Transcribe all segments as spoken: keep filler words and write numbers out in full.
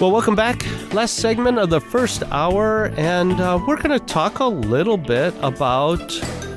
Well, welcome back. Last segment of the first hour, and uh, we're going to talk a little bit about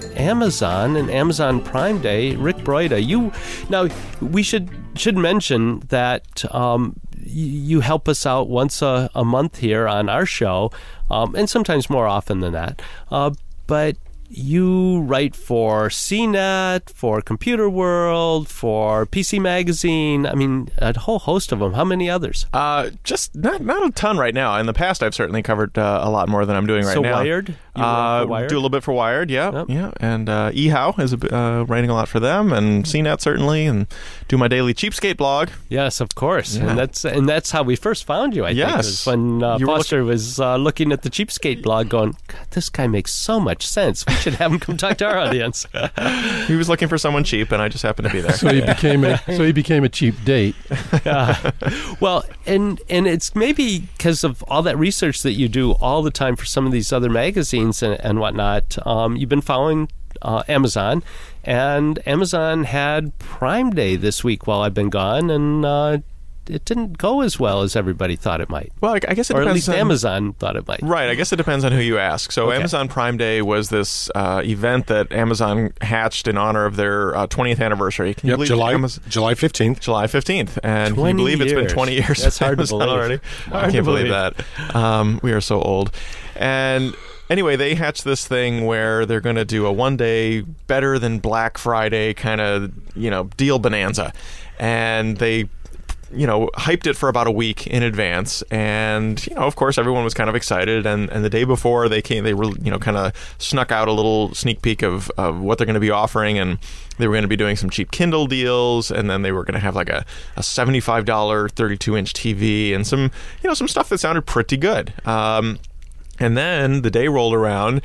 Amazon and Amazon Prime Day. Rick Broida, you now we should should mention that um, you help us out once a, a month here on our show, um, and sometimes more often than that. Uh, but you write for C net, for Computer World, for P C Magazine. I mean, a whole host of them. How many others? Uh, just not not a ton right now. In the past, I've certainly covered uh, a lot more than I'm doing right so now. Wired? You Uh, for Wired? do a little bit for Wired, yeah, Yep. yeah, and uh, eHow is a, bit, uh, writing a lot for them, and C net certainly, and do my daily Cheapskate blog. Yes, of course, Yeah. and that's and that's how we first found you. I Yes. think was when uh, You were Foster was uh, looking at the Cheapskate blog, going, God, "This guy makes so much sense. We should have him come talk to our audience." He was looking for someone cheap, and I just happened to be there. So he became a so he became a cheap date. Uh, well, and and it's maybe because of all that research that you do all the time for some of these other magazines and, and whatnot. Um, you've been following uh, Amazon, and Amazon had Prime Day this week while I've been gone, and uh, it didn't go as well as everybody thought it might. Well, I I guess it or at depends least on, Amazon thought it might. Right, I guess it depends on who you ask. So Okay. Amazon Prime Day was this uh, event that Amazon hatched in honor of their uh, twentieth anniversary. Can you Yep, believe July Amaz- July fifteenth. July fifteenth, and can you twenty believe it's been years. twenty years That's since hard to Amazon believe. already. Hard I to can't believe believe. that. Um, we are so old. And anyway, they hatched this thing where they're going to do a one-day better than Black Friday kind of, you know, deal bonanza, and they you know, hyped it for about a week in advance, and you know, of course, everyone was kind of excited. And, and the day before they came, they were you know kind of snuck out a little sneak peek of, of what they're going to be offering, and they were going to be doing some cheap Kindle deals, and then they were going to have like a, a seventy-five dollar thirty-two inch T V and some you know some stuff that sounded pretty good. Um, and then the day rolled around,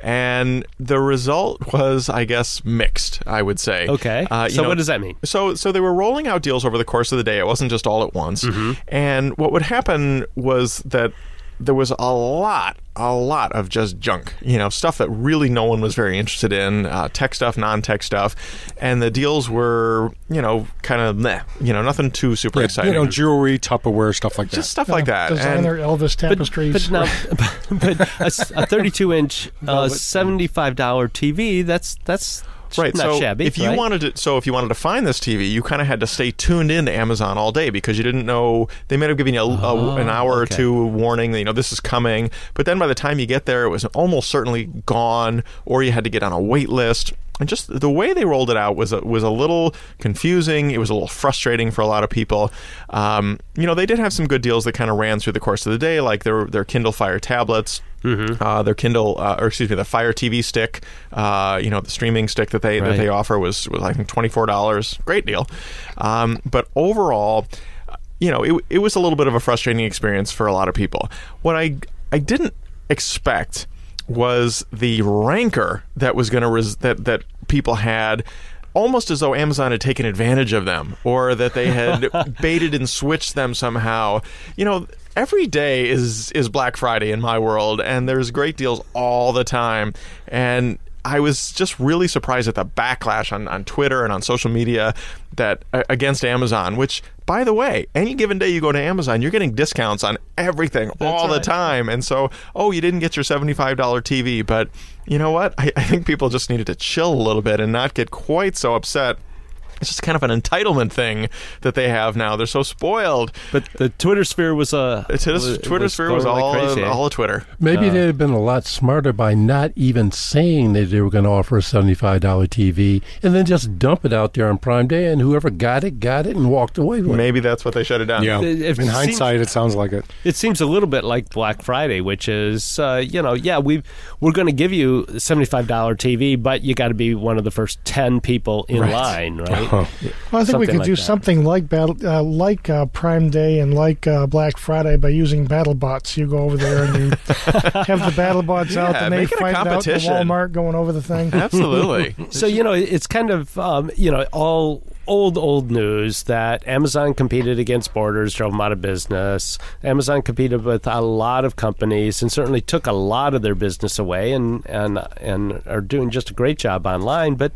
and the result was, I guess, mixed, I would say. Okay. Uh, you so know, what does that mean? So so they were rolling out deals over the course of the day. It wasn't just all at once. Mm-hmm. And what would happen was that there was a lot, a lot of just junk, you know, stuff that really no one was very interested in, uh, tech stuff, non-tech stuff. And the deals were, you know, kind of meh, you know, nothing too super Yeah, exciting. you know, jewelry, Tupperware, stuff like that. Just stuff like that. And- Designer Elvis But, tapestries. but now, but a, s- a thirty-two inch, uh, seventy-five dollar T V. That's that's Right, not so shabby. if you right? wanted to, so if you wanted to find this T V, you kind of had to stay tuned in to Amazon all day because you didn't know. They might have given you a, a, Oh, an hour okay. or two warning that you know this is coming, but then by the time you get there, it was almost certainly gone, or you had to get on a wait list. And just the way they rolled it out was a, was a little confusing. It was a little frustrating for a lot of people. Um, you know, they did have some good deals that kind of ran through the course of the day, like their their Kindle Fire tablets. Mm-hmm. Uh, their Kindle, uh, or excuse me, the Fire T V stick, uh, you know, the streaming stick that they Right. that they offer was, was I think twenty-four dollars. Great deal. Um, but overall, you know, it it was a little bit of a frustrating experience for a lot of people. What I I didn't expect was the rancor that was going to res- that that people had. Almost as though Amazon had taken advantage of them, or that they had baited and switched them somehow. You know, every day is is Black Friday in my world, and there's great deals all the time. And I was just really surprised at the backlash on, on Twitter and on social media that uh, against Amazon, which, by the way, any given day you go to Amazon, you're getting discounts on everything all the right. time. And so, oh, you didn't get your seventy-five dollar T V, but you know what? I, I think people just needed to chill a little bit and not get quite so upset. It's just kind of an entitlement thing that they have now. They're so spoiled. But the Twitter sphere was a It's, was, Twitter sphere was going like all, crazy, eh? all of Twitter. Maybe they'd have been a lot smarter by not even saying that they were going to offer a seventy-five dollar T V and then just dump it out there on Prime Day, and whoever got it, got it and walked away with it. Maybe that's what they shut it down. Yeah. It- it In seems- hindsight, it sounds like it. It seems a little bit like Black Friday, which is, uh, you know, yeah, we we're going to give you a seventy-five dollar T V, but you got to be one of the first ten people in Right. line, right? Uh-huh. Well, I think we something could like do that. something like battle, uh, like uh, Prime Day and like uh, Black Friday by using BattleBots. You go over there and you have the BattleBots out, Yeah, and they make it a fight it out in competition. Walmart going over the thing. Absolutely. So, you know, it's kind of, um, you know, all old, old news that Amazon competed against Borders, drove them out of business. Amazon competed with a lot of companies and certainly took a lot of their business away and, and, and are doing just a great job online. But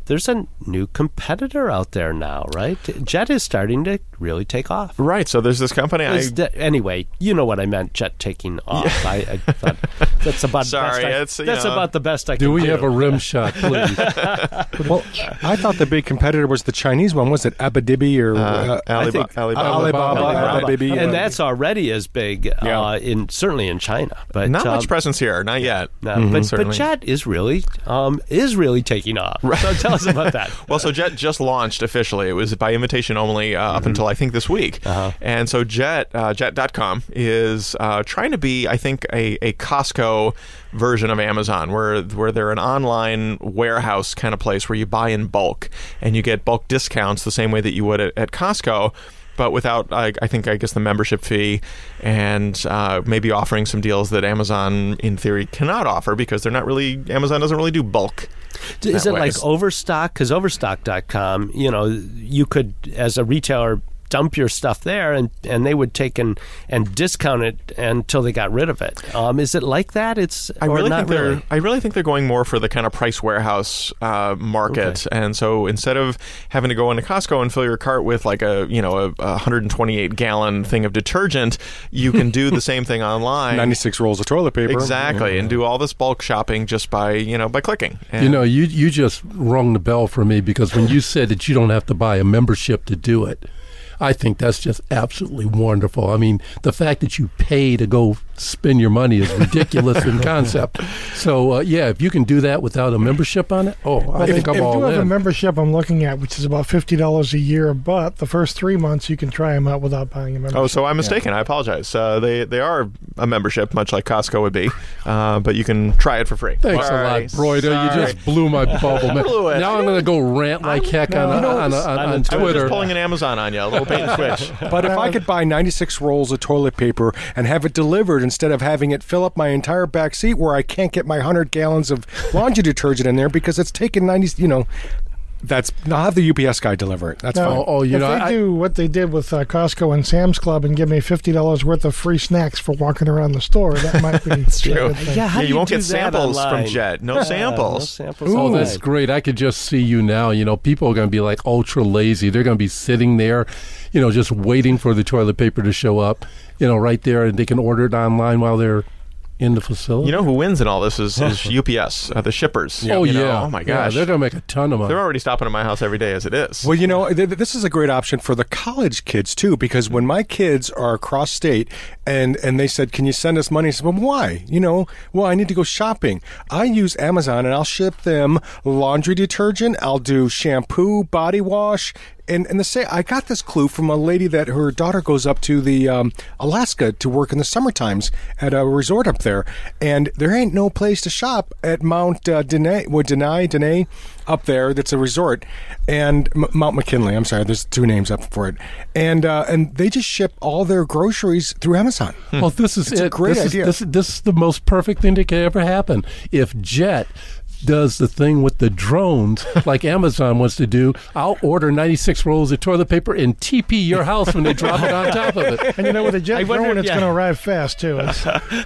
there's a new competitor out there now, right? Jet is starting to really take off. Right. So there's this company. I, De- anyway, you know what I meant, Jet taking off. Yeah. I, I thought that's about Sorry, the best I, it's, that's know. about the best I do can do. we have a rim shot, please? Well, I thought the big competitor was the Chinese one. Was it Abadibi or uh, uh, Alibaba, think- Alibaba. Alibaba? Alibaba. Abadibi, And uh, that's already as big, Yeah. uh, in certainly in China. But Not um, much presence here. Not yet. no, Mhm. but, but Certainly. Jet is really um, is really taking off. So tell us about that. Well, so Jet just launched officially. It was by invitation only uh, up until I think this week. Uh-huh. And so Jet, uh, Jet dot com is uh, trying to be, I think, a, a Costco version of Amazon, where where they're an online warehouse kind of place where you buy in bulk and you get bulk discounts the same way that you would at, at Costco, but without, I, I think, I guess, the membership fee, and uh, maybe offering some deals that Amazon, in theory, cannot offer because they're not really, Amazon doesn't really do bulk. Is that it way. like Overstock? Because Overstock dot com, you know, you could, as a retailer, dump your stuff there, and, and they would take and, and discount it until they got rid of it. Um, is it like that? It's I or really not think they're. really? I really think they're going more for the kind of price warehouse uh, market, Okay. and so instead of having to go into Costco and fill your cart with like a you know a, a one hundred twenty-eight gallon thing of detergent, you can do the same thing online. ninety-six rolls of toilet paper. Exactly, Yeah. and do all this bulk shopping just by you know by clicking. And You know, you you just rung the bell for me, because when you said that you don't have to buy a membership to do it, I think that's just absolutely wonderful. I mean, the fact that you pay to go spend your money is ridiculous in concept. So, uh, yeah, if you can do that without a membership on it, oh, I If, think I'm if all you have a in. membership I'm looking at, which is about fifty dollars a year, but the first three months you can try them out without buying a membership. Oh, so I'm mistaken. I apologize. Uh, they they are a membership, much like Costco would be, uh, but you can try it for free. Thanks Sorry. a lot, Broida. You Sorry. just blew my bubble. Man. Blew it. Now I'm going to go rant like heck on, you know, on, on, on, I'm on a- I was Twitter. just pulling an Amazon on you, a little bait and switch. But if I could buy ninety-six rolls of toilet paper and have it delivered instead of having it fill up my entire back seat where I can't get my one hundred gallons of laundry detergent in there because it's taken ninety, you know, that's, I'll have the U P S guy deliver it. That's Now, fine. Oh, oh, you if know, they I- do what they did with uh, Costco and Sam's Club and give me fifty dollars worth of free snacks for walking around the store, that might be It's true. a good thing. Yeah, how Yeah, do you won't do get that samples from online? Jet. No Yeah, samples. no samples. Oh, online. that's great. I could just see you now. You know, people are going to be like ultra lazy. They're going to be sitting there, you know, just waiting for the toilet paper to show up, you know, right there, and they can order it online while they're in the facility. You know who wins in all this is, is U P S, uh, the shippers. oh, You know, yeah. Oh, my Yeah, gosh. they're going to make a ton of money. They're already stopping at my house every day as it is. Well, you know, th- th- this is a great option for the college kids too, because when my kids are across state and and they said, "Can you send us money?" I said, "Well, why? You know, well, I need to go shopping. I use Amazon, and I'll ship them laundry detergent. I'll do shampoo, body wash." And and the say I got this clue from a lady that her daughter goes up to the um, Alaska to work in the summer times at a resort up there, and there ain't no place to shop at Mount uh, Denay, well, Denai, Denay, up there. That's a resort, and M- Mount McKinley. I'm sorry, there's two names up for it, and uh, and they just ship all their groceries through Amazon. Well, this is It's it. a great this idea. Is, this, this is the most perfect thing that could ever happen. If Jet does the thing with the drones like Amazon wants to do, I'll order ninety-six rolls of toilet paper and T P your house when they drop it on top of it. And you know, with a I jet wonder- drone, it's yeah. going to arrive fast too. It's,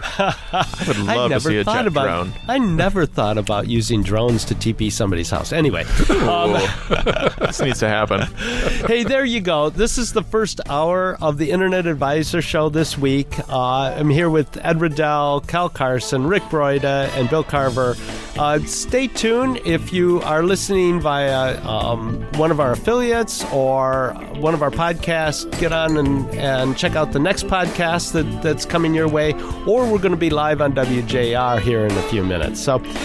I would I love to never see a thought jet about. drone. I never thought about using drones to T P somebody's house. Anyway, um, This needs to happen. hey, there you go. This is the first hour of the Internet Advisor Show this week. Uh, I'm here with Ed Riddell, Cal Carson, Rick Broida, and Bill Carver. Uh, stay tuned if you are listening via um, one of our affiliates or one of our podcasts. Get on and, and check out the next podcast that, that's coming your way, or we're going to be live on W J R here in a few minutes. So